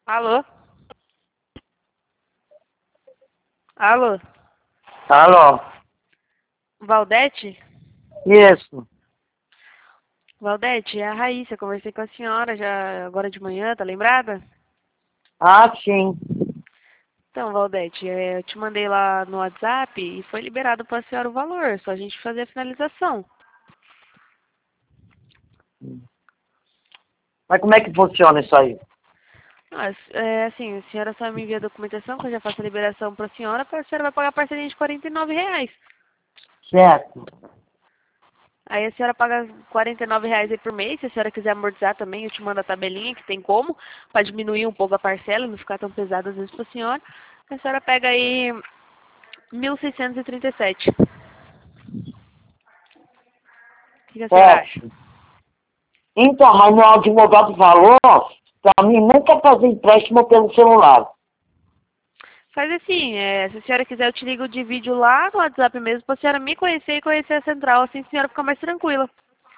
Alô? Alô? Alô? Valdete? Isso. Valdete, é a Raíssa. Eu conversei com a senhora já agora de manhã, tá lembrada? Ah, sim. Então, Valdete, eu te mandei lá no WhatsApp e foi liberado para a senhora o valor, só a gente fazer a finalização. Mas como é que funciona isso aí? Mas, assim, a senhora só me envia a documentação que eu já faço a liberação para a senhora vai pagar a parcelinha de R$ 49. Certo. Aí a senhora paga R$ 49 aí por mês, se a senhora quiser amortizar também, eu te mando a tabelinha que tem como, para diminuir um pouco a parcela, não ficar tão pesado às vezes para a senhora. A senhora pega aí 1.637. O que a senhora acha? Certo. Então, mas meu advogado falou pra mim nunca fazer empréstimo pelo celular. Faz assim, se a senhora quiser eu te ligo de vídeo lá no WhatsApp mesmo, para a senhora me conhecer e conhecer a central, assim a senhora fica mais tranquila.